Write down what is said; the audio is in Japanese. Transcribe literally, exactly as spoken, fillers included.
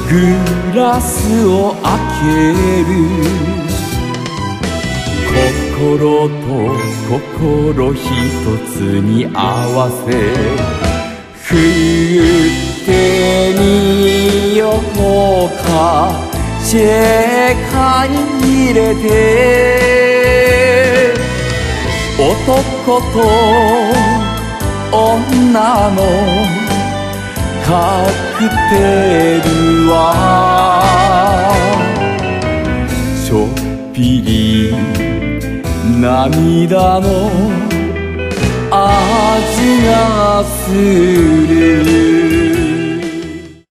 グラスを開ける。心と心ひとつに合わせ振ってみようか。シェーカーに入れて男と女のカクテルはちょっぴり涙の味がする。